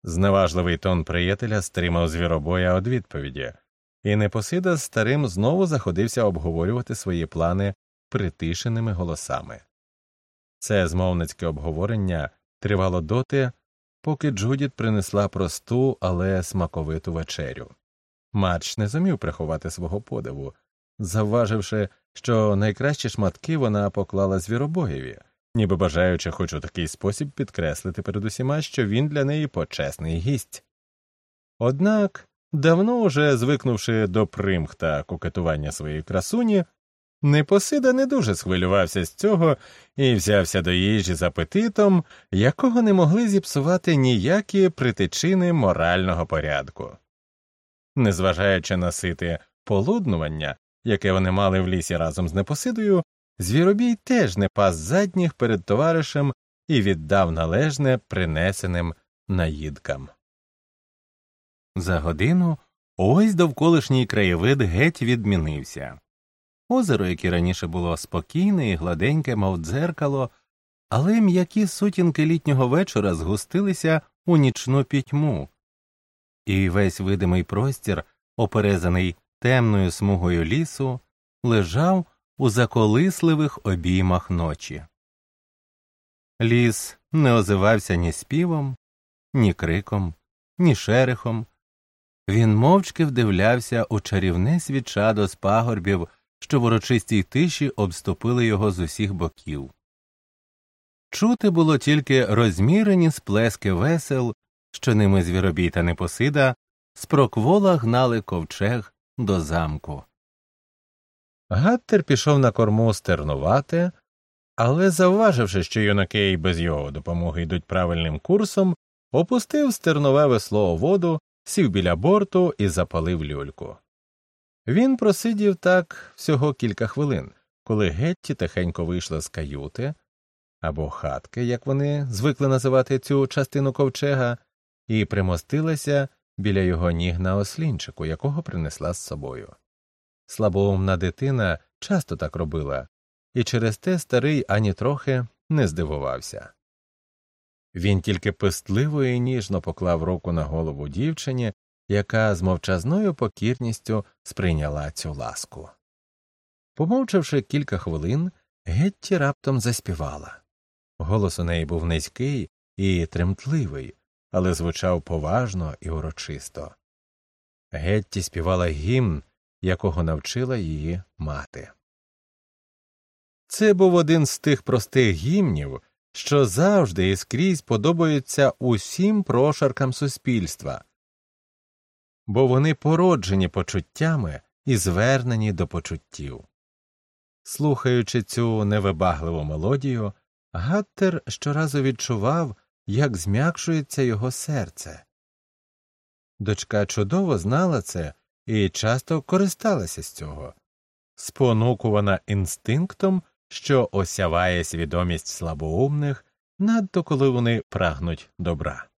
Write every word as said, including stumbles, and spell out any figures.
Зневажливий тон приятеля стримав звіробоя від відповіді, і Непосида з старим знову заходився обговорювати свої плани притишеними голосами. Це змовницьке обговорення тривало доти, поки Джудіт принесла просту, але смаковиту вечерю. Мадж не зумів приховати свого подиву, завваживши, що найкращі шматки вона поклала звіробоєві, ніби бажаючи хоч у такий спосіб підкреслити перед усіма, що він для неї почесний гість. Однак, давно уже звикнувши до примх та кокетування своєї красуні, Непосида не дуже схвилювався з цього і взявся до їжі з апетитом, якого не могли зіпсувати ніякі притичини морального порядку. Незважаючи на сите полуднування, яке вони мали в лісі разом з Непосидою, Звіробій теж не пас задніх перед товаришем і віддав належне принесеним наїдкам. За годину ось довколишній краєвид геть відмінився. Озеро, яке раніше було спокійне і гладеньке, мов дзеркало, але м'які сутінки літнього вечора згустилися у нічну пітьму, і весь видимий простір, оперезаний темною смугою лісу, лежав у заколисливих обіймах ночі. Ліс не озивався ні співом, ні криком, ні шерехом. Він мовчки вдивлявся у чарівне свічадо з пагорбів, що в урочистій тиші обступили його з усіх боків. Чути було тільки розмірені сплески весел, що ними Звіробій та Непосида спроквола гнали ковчег до замку. Гаттер пішов на корму стернувати, але, завваживши, що юнаки й без його допомоги йдуть правильним курсом, опустив стернове весло у воду, сів біля борту і запалив люльку. Він просидів так всього кілька хвилин, коли Гетті тихенько вийшла з каюти, або хатки, як вони звикли називати цю частину ковчега, і примостилася біля його ніг на ослінчику, якого принесла з собою. Слабоумна дитина часто так робила, і через те старий ані трохи не здивувався. Він тільки пестливо і ніжно поклав руку на голову дівчині, яка з мовчазною покірністю сприйняла цю ласку. Помовчавши кілька хвилин, Гетті раптом заспівала. Голос у неї був низький і тремтливий, але звучав поважно і урочисто. Гетті співала гімн, якого навчила її мати. Це був один з тих простих гімнів, що завжди і скрізь подобаються усім прошаркам суспільства, бо вони породжені почуттями і звернені до почуттів. Слухаючи цю невибагливу мелодію, Гаттер щоразу відчував, як зм'якшується його серце. Дочка чудово знала це і часто користалася з цього, спонукувана інстинктом, що осяває свідомість слабоумних, надто коли вони прагнуть добра.